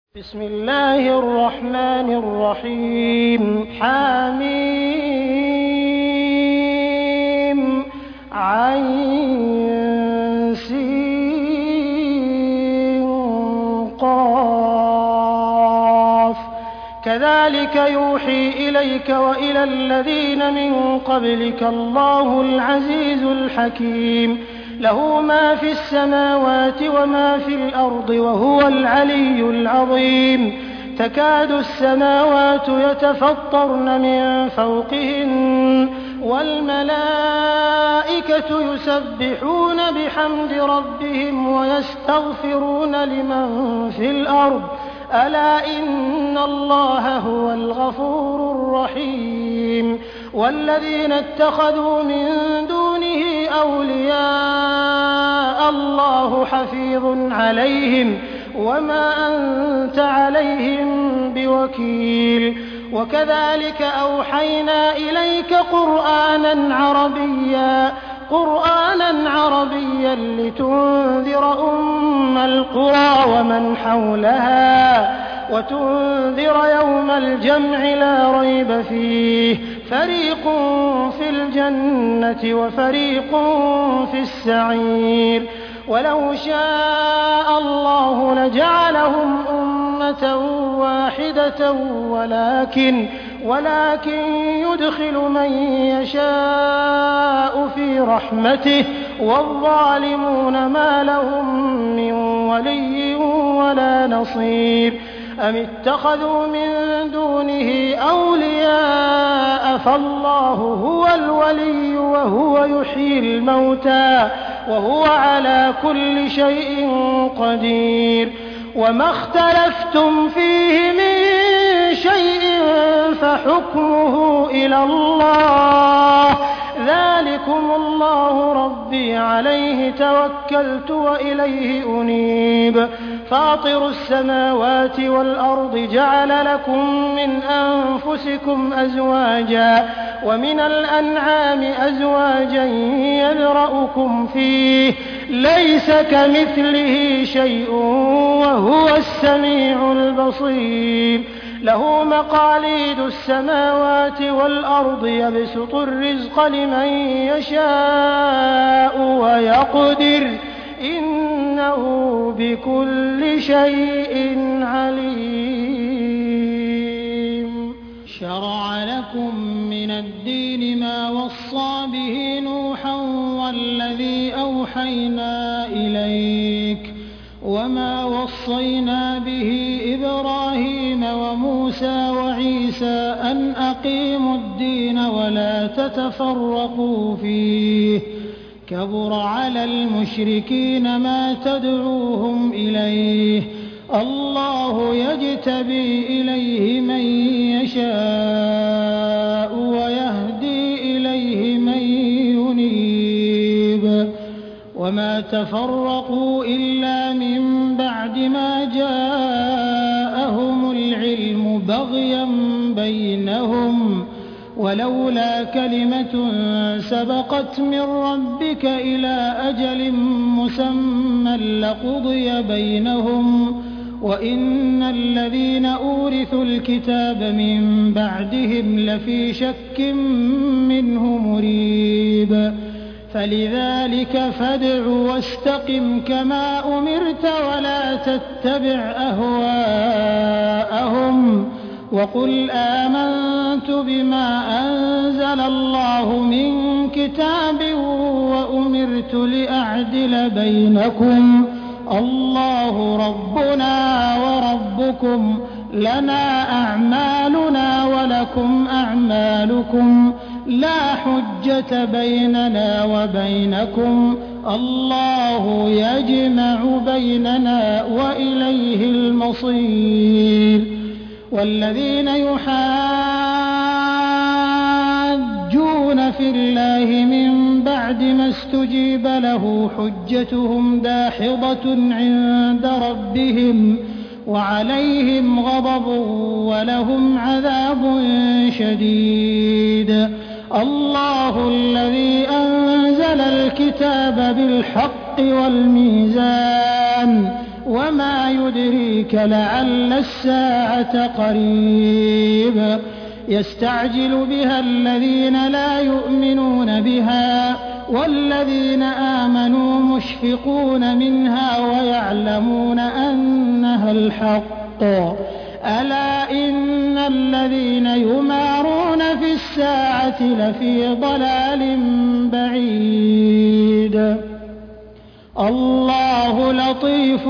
بسم الله الرحمن الرحيم حميم عين سين قاف كذلك يوحي إليك وإلى الذين من قبلك الله العزيز الحكيم له ما في السماوات وما في الأرض وهو العلي العظيم تكاد السماوات يتفطرن من فوقهن والملائكة يسبحون بحمد ربهم ويستغفرون لمن في الأرض ألا إن الله هو الغفور الرحيم والذين اتخذوا من دونه أولياء الله حفيظ عليهم وما أنت عليهم بوكيل وكذلك أوحينا إليك قرآنا عربيا لتنذر أم القرى ومن حولها وتنذر يوم الجمع لا ريب فيه فريق في الجنة وفريق في السعير ولو شاء الله لجعلهم أمة واحدة ولكن يدخل من يشاء في رحمته والظالمون ما لهم من ولي ولا نصير أم اتخذوا من دونه أولياء فالله هو الولي وهو يحيي الموتى وهو على كل شيء قدير وما اختلفتم فيه من شيء فحكمه إلى الله ذلكم الله ربي عليه توكلت وإليه أنيب فاطر السماوات والأرض جعل لكم من أنفسكم أزواجا ومن الأنعام أزواجا يذرأكم فيه ليس كمثله شيء وهو السميع البصير له مقاليد السماوات والأرض يبسط الرزق لمن يشاء ويقدر إنه بكل شيء عليم شرع لكم من الدين ما وصى به نوحا والذي أوحينا إليك وما وصينا به إبراهيم وموسى وعيسى أن أقيموا الدين ولا تتفرقوا فيه كبر على المشركين ما تدعوهم إليه الله يجتبي إليه من يشاء ويهدي إليه من ينيب وما تفرقوا إلا من بعد ما جاءهم العلم بغيا بينهم ولولا كلمة سبقت من ربك إلى أجل مسمى لقضي بينهم وإن الذين أورثوا الكتاب من بعدهم لفي شك منه مريب فلذلك فادع واستقم كما أمرت ولا تتبع أهواءهم وقل آمنت بما أنزل الله من كتاب وأمرت لأعدل بينكم الله ربنا وربكم لنا أعمالنا ولكم أعمالكم لا حجة بيننا وبينكم الله يجمع بيننا وإليه المصير والذين يحاجون في الله من بعد ما استجيب له حجتهم داحضة عند ربهم وعليهم غضب ولهم عذاب شديد الله الذي أنزل الكتاب بالحق والميزان وما يدريك لعل الساعة قريب يستعجل بها الذين لا يؤمنون بها والذين آمنوا مشفقون منها ويعلمون أنها الحق ألا إن الذين يمارون في الساعة لفي ضلال بعيد الله لطيف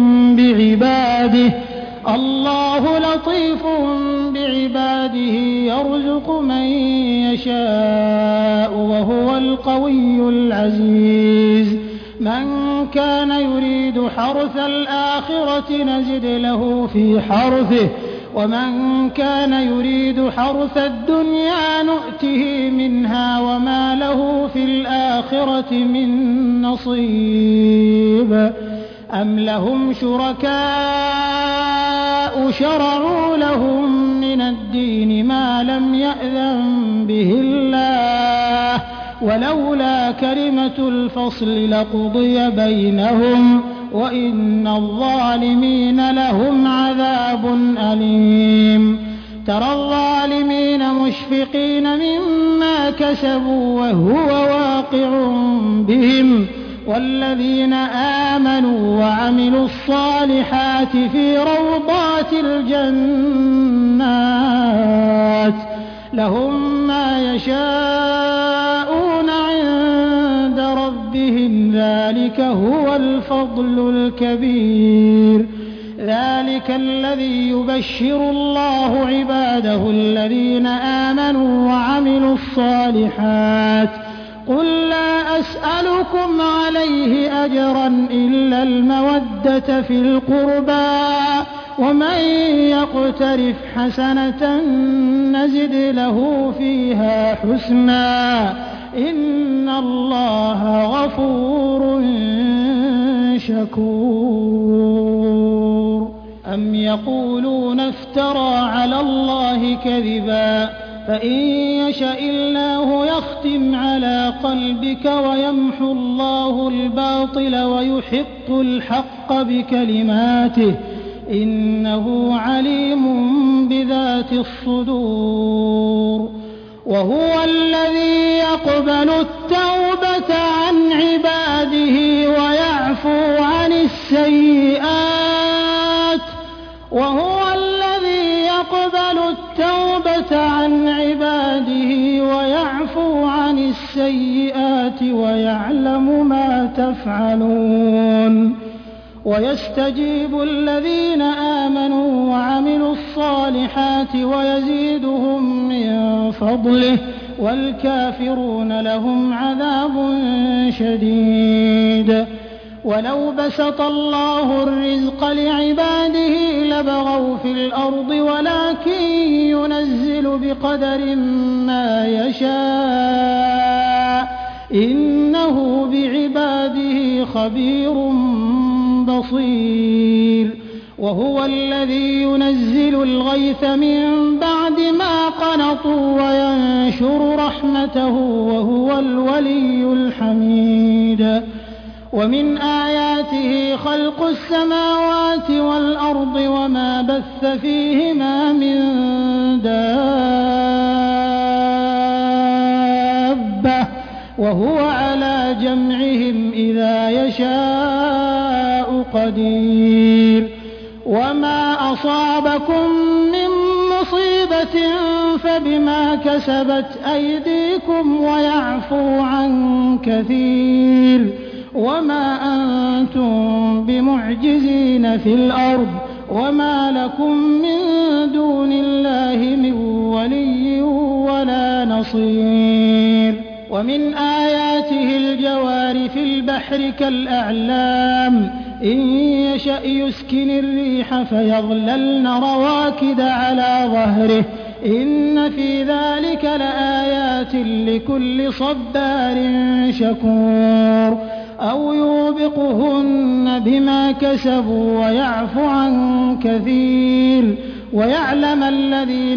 بعباده يرزق من يشاء وهو القوي العزيز من كان يريد حرث الآخرة نزد له في حرثه ومن كان يريد حرث الدنيا نؤته منها وما له في الآخرة من نصيب أم لهم شركاء شرعوا لهم من الدين ما لم يأذن به الله ولولا كلمة الفصل لقضي بينهم وإن الظالمين لهم عذاب أليم ترى الظالمين مشفقين مما كسبوا وهو واقع بهم والذين آمنوا وعملوا الصالحات في روضات الجنات لهم ما يشاءون عند ربهم ذلك هو الفضل الكبير ذلك الذي يبشر الله عباده الذين آمنوا وعملوا الصالحات قل لا أسألكم عليه أجرا إلا المودة في القربى ومن يقترف حسنة نزد له فيها حسنا إن الله غفور شكور أم يقولون افترى على الله كذبا فإن يشأ الله يختم على قلبك ويمحو الله الباطل ويحق الحق بكلماته إنه عليم بذات الصدور وهو الذي يقبل التوبة عن عباده ويعفو عن السيئات ويعلم ما تفعلون ويستجيب الذين آمنوا وعملوا الصالحات ويزيدهم من فضله والكافرون لهم عذاب شديد ولو بسط الله الرزق لعباده لبغوا في الأرض ولكن ينزل بقدر ما يشاء إنه بعباده خبير بصير وهو الذي ينزل الغيث من بعد ما قنطوا وينشر رحمته وهو الولي الحميد ومن آياته خلق السماوات والأرض وما بث فيهما من دابة وهو على جمعهم إذا يشاء قدير وما أصابكم من مصيبة فبما كسبت أيديكم ويعفو عن كثير وما أنتم بمعجزين في الأرض وما لكم من دون الله من ولي ولا نصير ومن آياته الجوار في البحر كالأعلام إن يشأ يسكن الريح فيظللن رواكد على ظهره إن في ذلك لآيات لكل صبار شكور أو يوبقهن بما كسبوا ويعفو عن كثير ويعلم الذين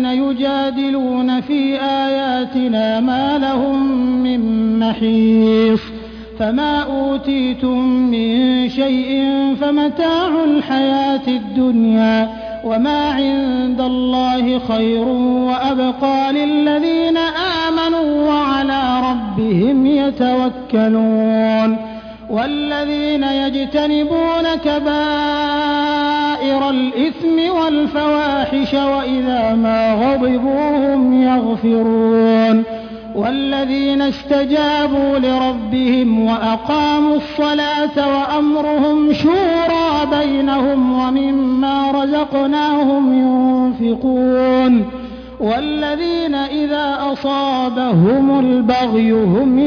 يجادلون في آياتنا ما لهم من محيص فما أوتيتم من شيء فمتاع الحياة الدنيا وما عند الله خير وأبقى للذين آمنوا وعلى ربهم يتوكلون والذين يجتنبون كبائر الإثم والفواحش وإذا ما غضبوا هم يغفرون والذين استجابوا لربهم وأقاموا الصلاة وأمرهم شورى بينهم ومما رزقناهم ينفقون والذين إذا أصابهم البغي هم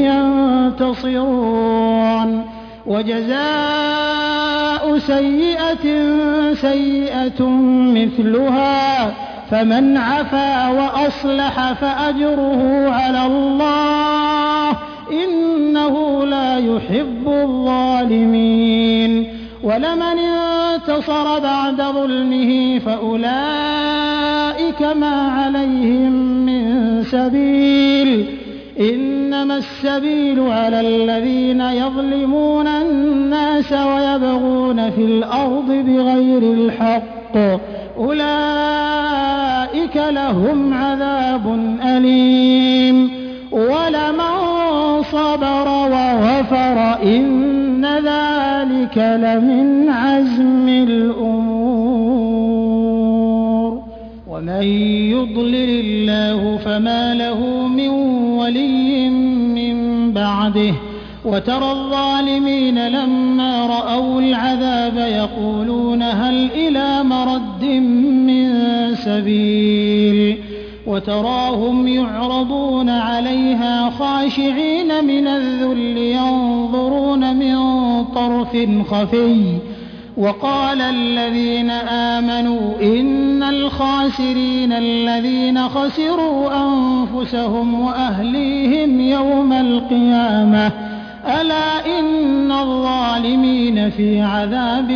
ينتصرون وجزاء سيئة سيئة مثلها فمن عفا وأصلح فأجره على الله إنه لا يحب الظالمين ولمن انتصر بعد ظلمه فأولئك ما عليهم من سبيل إنما السبيل على الذين يظلمون الناس ويبغون في الأرض بغير الحق أولئك لهم عذاب أليم ولمن صبر وغفر إن ذلك لمن عزم الأمور ومن يضلل الله فما له من ولي من بعده وترى الظالمين لما رأوا العذاب يقولون هل إلى مرد من سبيل وتراهم يعرضون عليها خاشعين من الذل ينظرون من طرف خفي وقال الذين آمنوا إن الخاسرين الذين خسروا أنفسهم وأهليهم يوم القيامة ألا إن الظالمين في عذاب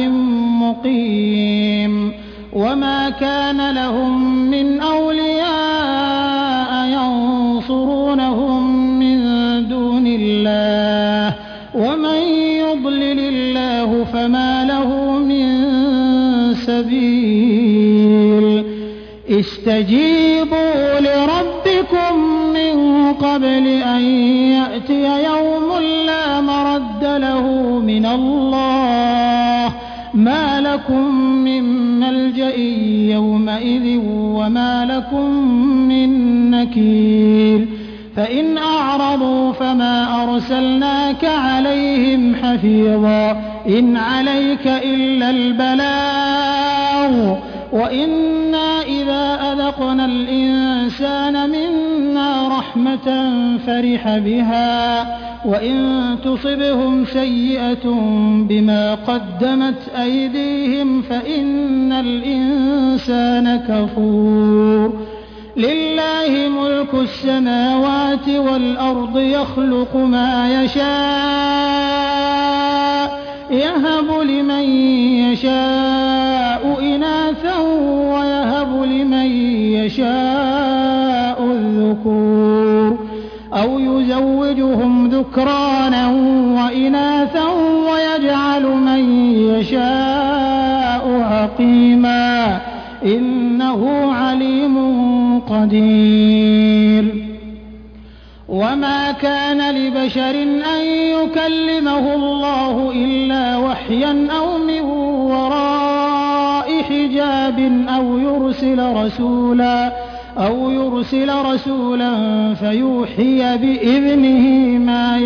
مقيم وما كان لهم من أولياء ينصرونهم من دون الله ومن يضلل الله فما له من سبيل استجيبوا لربكم من قبل أن يأتي يوم لا مرد له من الله ما لكم من ملجأ يومئذ وما لكم من نكير فإن أعرضوا فما أرسلناك عليهم حفيظا إن عليك إلا البلاغ وإنا إذا أذقنا الإنسان منا رحمة فرح بها وإن تصبهم سيئة بما قدمت أيديهم فإن الإنسان كفور لله ملك السماوات والأرض يخلق ما يشاء يهب لمن يشاء إناثا ويهب لمن يشاء الذكور أو يزوجهم ذكرانا وإناثا ويجعل من يشاء عقيما إنه عليم قدير وما كان لبشر أن يكلمه الله إلا وحيا أو من وراء حجاب أو يرسل رسولا فيوحي بإذنه ما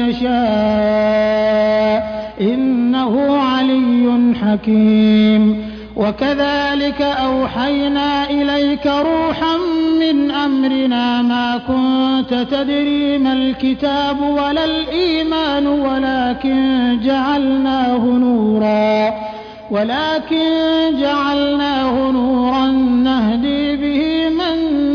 يشاء إنه علي حكيم وكذلك أوحينا إليك روحا من أمرنا ما كنت تدري ما الكتاب ولا الإيمان ولكن جعلناه نورا نهدي به من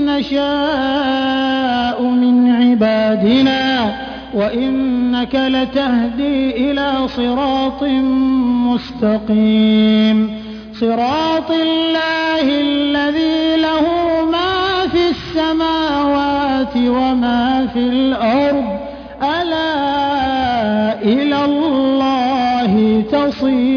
نشاء من عبادنا وإنك لتهدي إلى صراط مستقيم صراط الله الذي له ما في السماوات وما في الأرض ألا إلى بصير